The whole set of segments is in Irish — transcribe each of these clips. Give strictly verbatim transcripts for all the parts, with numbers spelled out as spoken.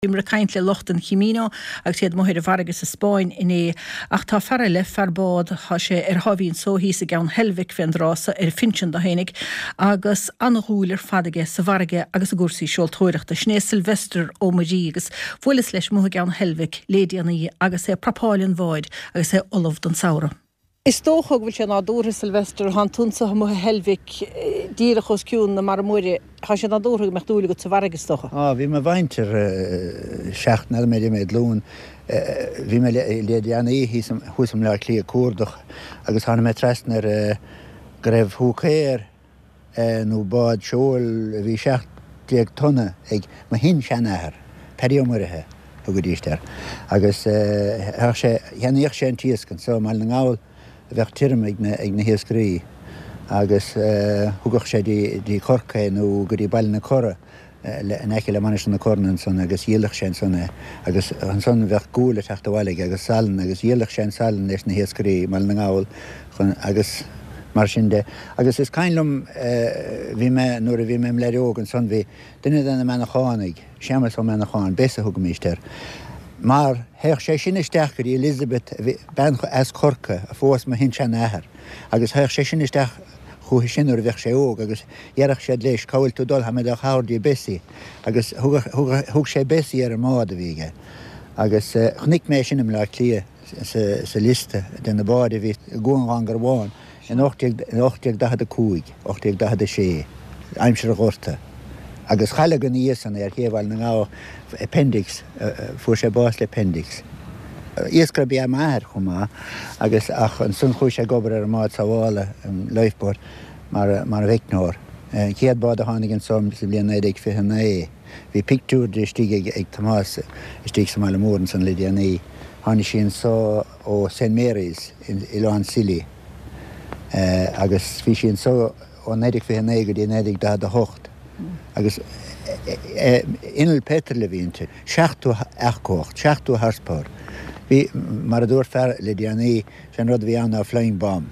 Imre kaint le locht an Chimino ag siad mohir a vargus a Spáin iné ach tá fer le ferbád ha sé ar havín so hís a gan helvik fen rása ar finchen da hénig agus anhúler fadige sa varge agus a gúsí seoltóirecht a sné Sylvester ó Marígus fulis leis mo gan helvik lédianí agus é propálin void agus é Olaf don Saura. Is tóchog bhil sé ná dúra Sylvester han túnsa mo helvik díirechos ciún na mar móri ha sé ná dúra mecht dúla go sa vargus tócha. Ah, vi me vainter secht na med med lún vi me lédianí hísam húsam le clí cuardach agus hanna me trestnar greibh húchéir nó bád seol hí secht déag tonna ag ma hin seanahar periommurithe a go díiste agus sé heanaíoch sé an tíoscan so mal na ngáil bheith tírim ag na ag na hiascarí agus thugach sé dí corca nó go dtí bail na cora an eice le manis na cornan son agus dhéalach sé sonna agus an son bheith gúla teachta bhailig agus salan agus dhéalach sé salan leis na hiascarí mal na ngáil chun agus mar sin de agus is cainlumm bhí me nuair a bhí me leireógan son bhí duine denna mena chánaig seamas ó mena cháin bésa thug míisteir mar heich sé sin isteach go dtí Elizabeth ben as corca a fós ma hin sean ahar agus heich sé sin isteach chu sin ar bheith sé óg agus dhearach sé leis cáil tú dul ha me a cháirdí besi agus thug sé besi ar a mád a bhíige agus chnic mé sinim le clia sa liste den na bád a bhí gún rangar bháin in ochtiag dahad a cúig, ochtiag dahad a sé, aimsir a ghorta. Agus chaile gan íosan ar chéhhail na ngá appendix, fuair sé bás le appendix. Iascra bí am áthir chumá, agus ach an sun chuis sé gobar ar mád sa bhála an leifbord mar a bheicnóir. Céad bád a tháinig an som sa bliana éideag fiche na é. Bhí pictúr de stíige ag Tomás, stíg sa mála mórin san Lidianaí. Tháinig sin so ó Saint Mary's i Lán Silí. Uh, agus fi sin so ó nedig fi hannig go dí nedig da a hocht agus inal Peter le vínte seachtú achcocht seachtú harspár vi mar a dúr fer le dianaí sin rud vi an a flying bomb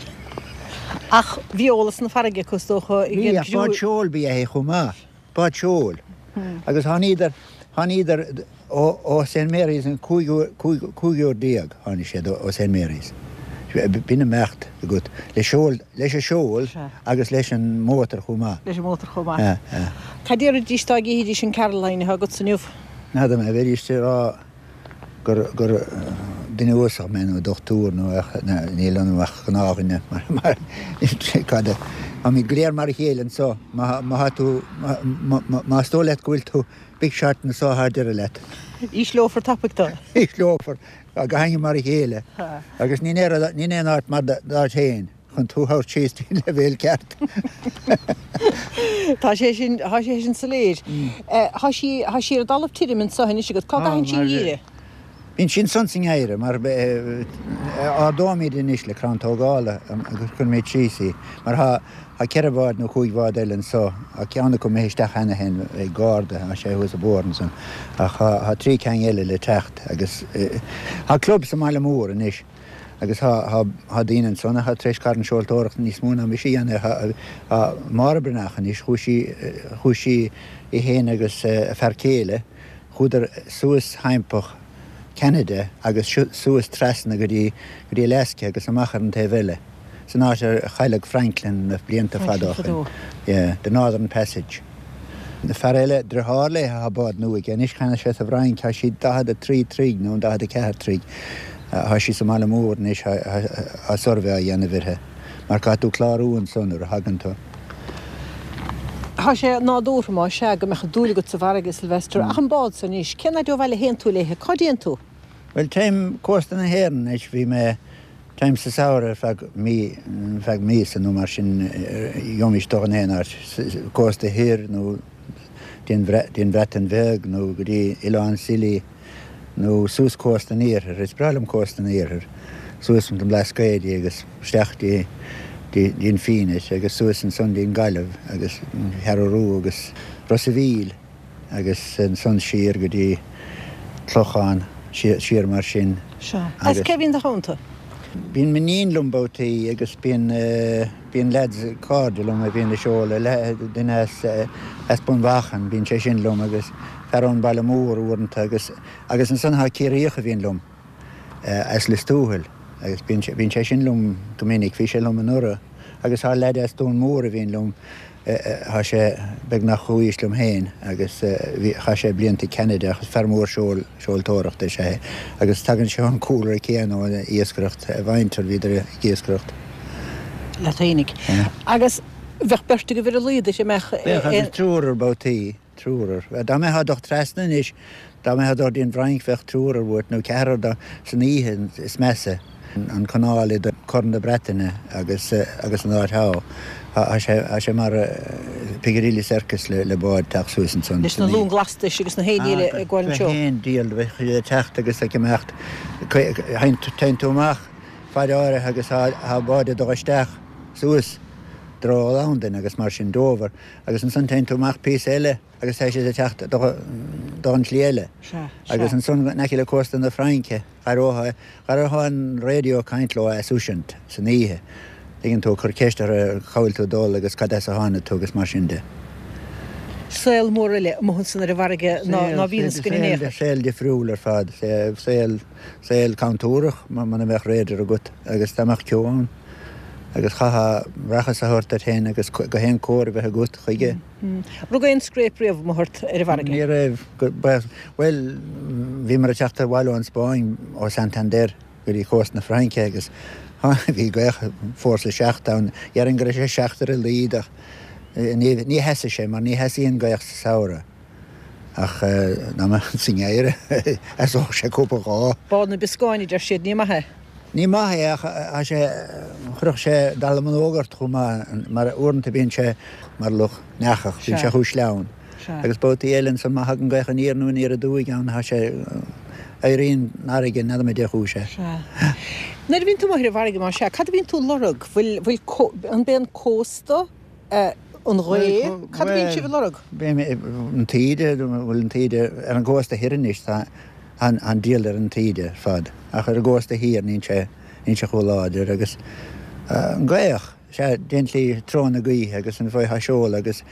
ach violas na farige costocha i bad seol bí é chumá bad seol agus han idir han idir ó Saint Mary's an cúigiúr diag han sé ó Saint Mary's Bína mecht gut le seol leis a seol agus leis an mótar chumá. Leis an mótar chumá. Ca dtíar a dístá hídí sin Caroline ha gut san nuh? Nada me bhéir iste rá gur gur duine úsach menú dochtúr nó níl anach gnághine mar cada a mí gléir mar chélan so má hatú má stólet gohfuil tú big shot na sá hardir a let. Í slófar tapachta? Í slófar. a gahange mar chéile agus ní ní áit mar dá chéin chun túthir tíí le bhéil ceart. Tá sé sin há sé sin sa léir. Há si ar dalamh tíirimint sa haine go cáin sin díire. Bhín sin sonsing éire mar á dámíid inis le crantógála agus chun méid tíí mar ha ceirháid nó chuighád eilen so a ceanna go méisteach hena hen ag gáda a sé hús a bórn san a ha trí cean eile le techt agus ha club sa máile mór inis agus ha daanaan sonna ha treis caran seoltóireacht níos múna mi sí anna marbrenachan is chuisí i héana agus fercéile chuidir suas heimpach Canada agus suas trasna go dtí leasce agus amachar an taobhile. San áit ar Chaileag Franklin na blianta fadóchan. Yeah, the Northern Passage. Na feréile dreála ha bád nuaig a níos chena sé a bhrain tá si dahad a trí tríg nó dahad a ceathar tríg ha si sa mála mór níos a sorbheith a dhéanamhirthe. Mar cá tú chlárúin sonnar a hagantá. Tá sé nádúr má se go mecha dúla go sa bharige Sylvester ach an bád san níos cena do bhile hen tú léthe codíonn tú? Well, táim cósta na héan is bhí me táim sa saoire feag mí feag mí san nó mar sin jomis dogan héanaar cósta hir nó dín bhretan bheag nó go dtí Ileán Silí nó sús cósta níorthar is brelam cósta níorthar sús an leascéidí agus steachtaí dín finis agus suas an son dín gaiileh agus hearú agus Rosavíl agus an son siar go dtí Clocháin siar mar sin. As Kevin de Honta? Bín meníon lumbótaí agus bíon leds cardúlum a bhíon le seola duine as bun bhachan bín sé sin lum agus ferón bailmór úint agus agus an san ha céíocha bhíon lom as le stúhil agus bín sé sin lom gomininic fi sé lom an ura agus há leide as dún mór a bhíon lom há sé beag nach chuís lom héin agus cha sé blianta Canada agus fermór seol seoltóireachta sé agus tagann se an coolar céan ó íoscrocht a bhaintear viidir íoscrocht. Laténig. Agus bheith berste go bhir a líide sé meach trúr bátaí trúr. Dá mé ha doch trasna is dá mé dá dín bhraing bheith trúr bhút nó cear san íhan is mesa an canála de corn de Bretainine agus agus an áthá. A sé mar pigaríli circus le le báid taachsúsan san. Leis na lún glasta agus na héadíile a gháin seo. Héin díal bheith chu techt agus a cemecht hain tein túmach fáid áire agus há báide do isteach suas drá lándain agus mar sin dómhar agus an san tein túmach pís eile agus sé sé techt do an sléile. Agus an sun neci le cóstan na Fraince garóha garóha an radio caintló a súsint san ihe. Dígann tú chur céistar a chailtú dul agus cad a hána tugus mar sin de. Sail mór eile mohann san ar a bharige ná bhíon scuine. Sail de friúil ar fad, sail cantúrach mar man bheith réidir a gut agus tamach ceáin agus chaha rachas a thuirt ar héin agus go hen cóir bheith a gut chuige. Rug éon scréipríomh mo thuirt ar a bharige? Ní raibh, well, bhí mar a teachtar bhhailú an Spáin ó Santander gur í chós na Fraince agus bhí gaich fórsa seachtain, ar an gur sé seachtar a lídach. Ní heasa sé, mar ní hesaíon gaich sa saora. Ach ná me sin éire, as ó sé cúpa gá. Bád na biscáin idir siad ní maithe? Ní maithe ach a sé chruch sé dal an ógart chu mar uanta bíon sé mar luch neachach, bíon sé chúis leann. Agus bótaí éilen san maithe an gaich an íarnú ní a dúig an ha sé éiríon nárigen nada me de chúise. Nair bhín tú mar a bharige mar se, cad bhín tú lorug bhfuil an ben cósta an ré, cad bhín si bh lorug? An tíide bhfuil an tíide ar an ggósta hiris an díal ar an tíide fad. Ach ar a ggósta hír nín sé choláidir agus an gaich sé déintlí tróna gaí agus an bhaid seol agus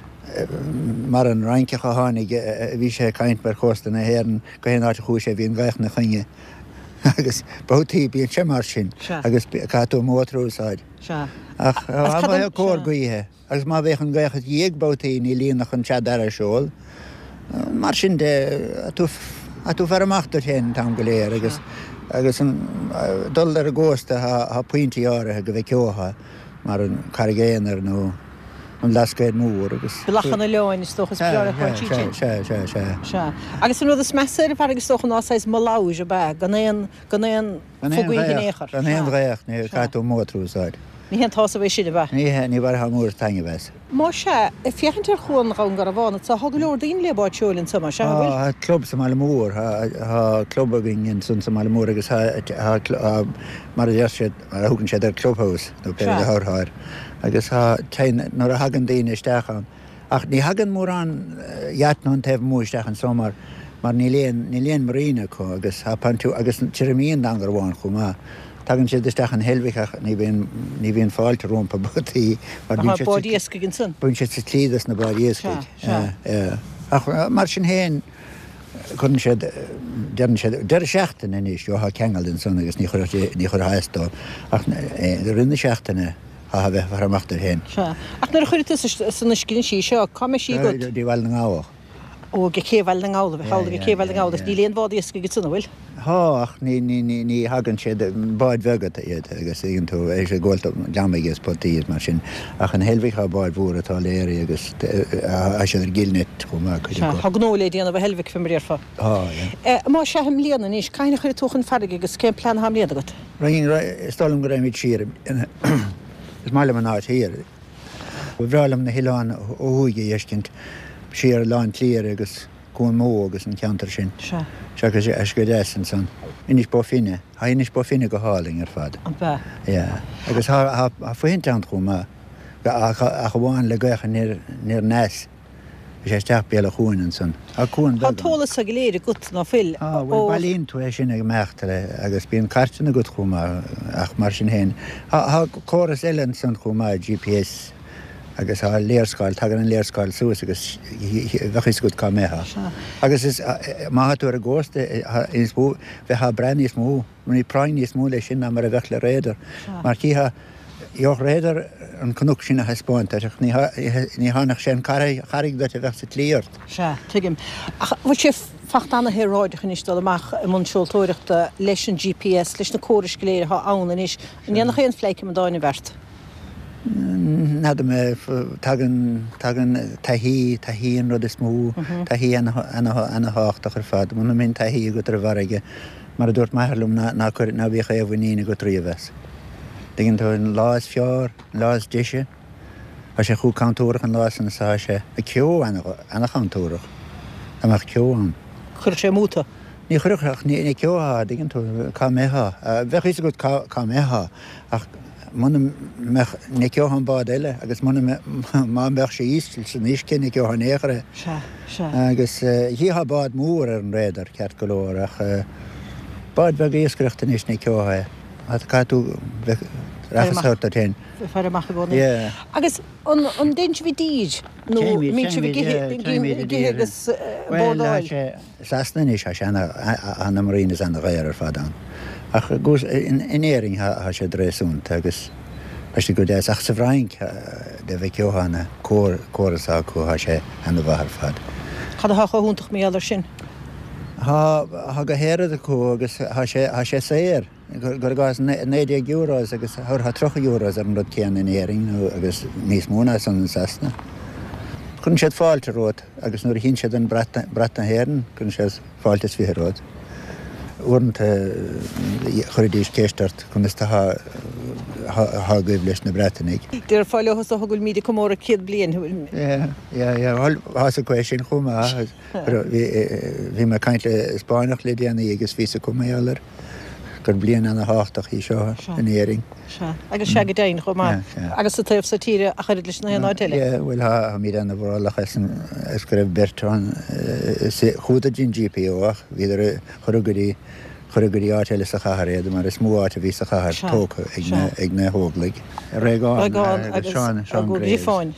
mar an reinceach a tháinig bhí sé caint mar cósta na héan go hen áte chúis sé bhíon gaich na chuine. agus bótaí bíon sé mar sin agus catú mótrúsáid. Ach bhaid cór gaíthe, agus má bheith an gaichad dhéag bótaí ní líonach an tead ar a seol. Mar sin de a tú fer amachtar hen tam go léir agus agus dul ar a ggósta ha puintí áirithe go bheith ceotha mar an carigéanar nó an lascaid mór agus. Belachan na leáin is stochas bear a chuirtí sin. Se, se, se. Se. Agus an rud is measa ar bharige stochan ásáis maláis a bag, gan éon gan éon fogaí néchar. Gan éon réach ní catú mótrúsáid. Ní hen tása bhéh siad a bheith? Ní ní bhar ha mór tainge bheits. Má se, i fiochan tar chuan rán gar a bhána, tá ha go leor daon lebáid seolinn sama se bhfuil? Ha club sa Malamór, ha club a gin sun sa Malamór agus ha mar a dheirsead a thugann sé ar clubhouse nó pe a thorthair. Agus ha tein nar a hagan daoine isteachán. Ach ní hagan mór an jaatnán teh mú isteachán somar, mar ní léon ní léon marína có agus ha pantú agus tiramíon dangar bháin chu má. Tagann sé isteachán helmhiach ní bhíon ní bhíon fáilte rompa butaí. Báidíosca gin sun? Bún sé tlídas na báidíosca. Ach mar sin héin chun sé dean sé de seachtainna níos jo ha cheangal in sun agus ní chur haistá. Ach rinne seachtainna ha bheith farachtar hen. Ach nar chuirtas san scin sí seo cum sí go dí bhil na gáach. Ó ge céhil na gála bheith hála ge céhil na gála ní léon bádaíosca go sunna bhfuil? Há ach ní ní hagann sé báid bhegad iad agus íonn tú é sé ggóilta leamaigh potíos mar sin ach an helmhíh báid bhór atá léir agus a sé ar gilnet chu má chu. Tá gnólé díana bh helmhíh fi maríar fá. Má se hem líana níos caiine chuir tuchan farige agus céim plan ham léad agat. Raín stálam go raimid siar is máile man áit hir. Bhrálam na hiáin óhuaige dhéiscint siar láin clíar agus cún mó agus an ceantar sin. Se go sé as go déan san. Inis bó finine, ha inis bó finine go háling ar fad. An bheith? Ja. Agus ha fuinte an chum a go bháin le gacha níor nes. sé steach béla chuin an san. A chuin Tá tólas a go léir gut ná fil. Ah, bhfuil bailín tú é sin ag meachtaile agus bíon cartena go chuma ach mar sin héin. Tá choras eile san chuma G P S agus há léirscáil tag an léirscáil suas agus bheis go cá métha. Agus is máú a ggósta is bú bheit ha brenn is mú, mí prain is mú lei sin mar a bheith le réidir. Mar cíthe joch réidir an cnúc sinna hespóint, ní hánach sé charig bheit a bheith sa líart. Se, tuigim. Bhil sé facht anna héráideach in istal amach i mún seoltóireachta leis an G P S, leis na córis goléir ha anna is, an dhéanach éon fleice am dáinna bhert. Nada me tagan tagan tahí tahí an rud is mú, tahí ana hácht ar fad, muna min tahí go ar bharige, mar a dúirt maitharlum ná chuir ná bhíocha é bhhaíine go tríomhes. Dingin tú an lás fear, lás diise, a sé chú cantúrach an lás an sa sé a ceú ana cantúrach, amach ceú an. Chur sé múta? Ní chuireach ní ceúá, dingin tú cá métha, bheith is go cá métha, ach Muna ní ceohan bád eile, agus muna má bheith sé ístil san níoscin ní ceohan échre. Agus hítha bád mór ar an réidir ceart go leir ach bád bheith íoscreachta níos ní ceotha. A catú rachasthart a tén. Fear amach go na. Agus an daint bhí díd nó mín se bhí githe agus bódáil. Sasna níos sé anna marínas anna réir ar fadán. Ach gús in éing ha sé dréúnt agus sé go déas ach sa bhraing de bheith ceohanna córasá chu ha sé anna bhar fad. Chad a cha húntaach méallar sin? Tá go héad acu agus sé séir, gur gáis nédé eurós agus thutha trocha eurós ar an rud céan in éing agus níos múna san sasna. Chn séad fáilte ród agus nuair hín séad an brata héan chun sé fáiltas firód. Úrnta chuirdíos céistart chun is tá goibh leis na bretainnig. Dúir fáile hosa thugul míide commóra céad blian. Há a chuéis sin chuma bhí mar caiint le Spáineach le déana agus ví a cumaálar gur blian anna háach í seo in éing. Agus se go déin chumá agus sa taobh sa tíre a chuir leis na héana teile. Bhfuil ha mí anna bhrálacha is go raibh Bertrán chuúda gin G P óach híidir chorugurí chorugurí áteile sa chathréad mar is mú áte bhí sa chathir tóca ag na hóglaigh. Réáin agus Seán Seán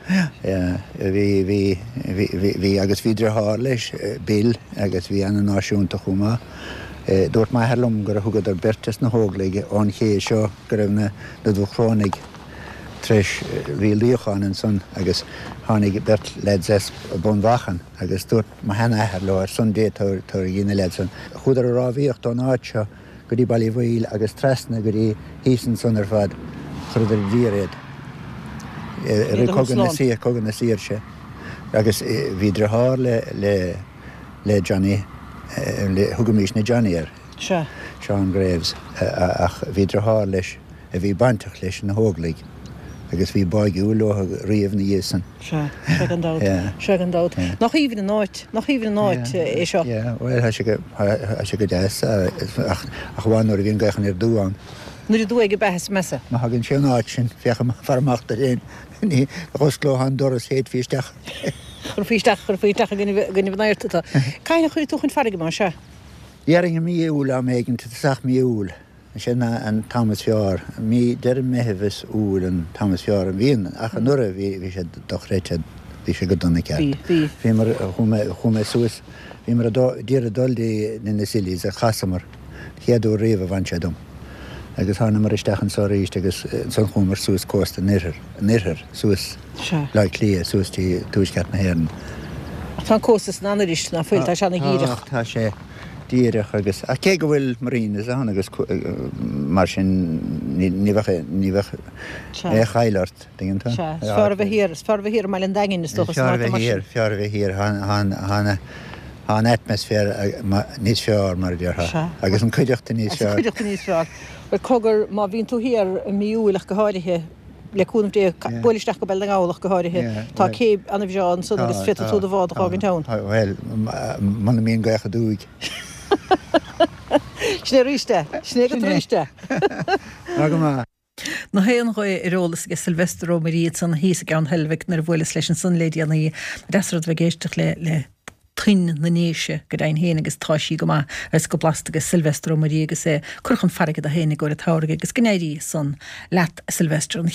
Graves. Bhí agus bhíidir há leis bil agus bhí anna náisiúnta chumá. Dúirt maitharlum gur a thugad ar bertas na hóglaige ón ché seo go raibh na dúchrónig treis bhí líocháin son agus tháinig bert leid zes bunmhachan agus dúirt má hena aithar leir son dé tar dhéine leid son. Chúdar a rábhíocht don áit seo go dtí bailí bhil agus trasna go dtí hísan son ar fad chuidir bhíréad. Ri cogan na sír cogan na sír se. Agus bhíidir thar le le Johnny thugamís na Johnnyar. Seán Graves ach bhíidir thar leis a bhí baintach leis na hóglaigh. agus bhí baigú lotha riamh na dhéasan. Se an dáit. Se an dáit. Nach íomh na náit, nach íomh na náit é seo. Bhil sé go déas ach bháin nuair a bhíon gaichan ar dúán. Nuair a dú ag behas mesa? Má hagann sé náit sin fecha farmachta réon ní chuslóhan doras héad fíisteach. Chur fíisteach chur fíisteach gine bhnairtata. Caine chuir túchan farige má se? Dhearing a mí úl am éigen te sach mí úl. Sin an Thomas Fear, mí der mehefis úl an Thomas Fear an bhíon, ach an nura bhí sé dochréite bhí sé go donna ceart. Bhí mar chumé suas, bhí mar dír a duldaí na silís a chasamar, chéadú riomh a bhaint sé dom. Agus hána mar isteach an sáíist agus san chumar suas cósta nirthir, nirthir suas le clia suas tí túisceart na héan. Tá cóstas na anarist na fuiltá se na gíireach. Tá sé díireach agus a cé go bhfuil marínas an agus mar sin ní bheith é chailart dinganta. Fear bheith hir, fear bheith hir meile an daginn is stochas fear bheith hir, fear bheith hir hána an atmosfér níos fear mar dheartha agus an cuideachta níos fear. Cuideachta níos fear. Bhil cogur má bhíonn tú hir miúilech go háirithe leúnm dé bulisteach go bell gáach go háirithe tá cé anna bhseán son agus fitta tú do bhád a an tán. Well, man míon gacha dúig. Sné ríiste, sné go ríiste. Na héan roi irólas agus Sylvester ó Maríad san híos a gan helvig nar bhfuilas leis an san lédi anna í desrad bheith le le trin na néise go dain héana agus táisí go má agus go blast agus Sylvester ó Maríad agus é chuchan farigad a héana go a táirige agus gnéirí san leat Sylvester an